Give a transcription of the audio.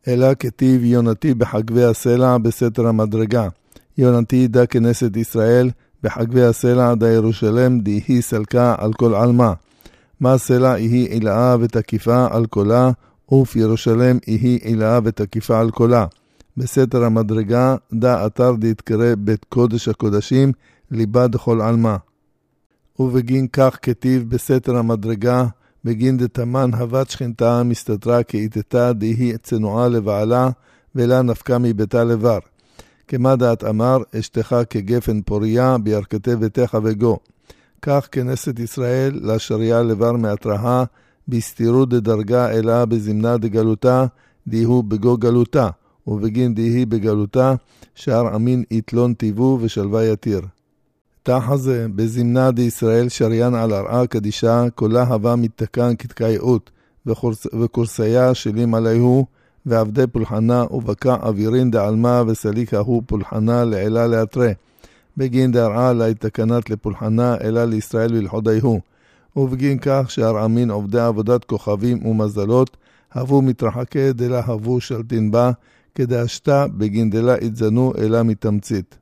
אלא כתיב יונתי בחגבי הסלע בסתר המדרגה. יונתי דה כנסת ישראל בחגבי הסלע דה ירושלם דיהי סלקה על כל עלמה. מה סלע יהי עילאה ותקיפה על כולה, וף ירושלם יהי עילאה ותקיפה על כולה. בסתר המדרגה דה אתר דתקרא בית קודש הקודשים ליבה דכל עלמה. ובגין כך כתיב בסתר המדרגה, בגין דתמן הבת שכנתה מסתתרה כאיתתה דהי צנועה לבעלה ולה נפקה מביתה לבר. כמה דעת אמר אשתך כגפן פוריה בירכתי ביתך וגו. כך כנסת ישראל לשריה לבר מאתראה בסתירות דדרגה אלא בזמנה דגלותה דיהו בגו גלותה. ובגין דיהי בגלותה שער עמין יתלון טיבו ושלווה יתיר. תחזה בזמנה דישראל שריין על ארעה קדישה כולה הווה מתקן כתקייעות וקורסיה שלים עליהו ועבדי פולחנה ובקע אווירין דעלמה וסליקה הוא פולחנה לעילה לאתרה. בגין דארעה לה התקנת לפולחנה אלא לישראל ולחודיהו. ובגין כך שער עמין עובדי עבודת כוכבים ומזלות הבו מתרחקי דלה הבו שלטין בה כדאשתה בגין דלה התזנו אלא מתמצית.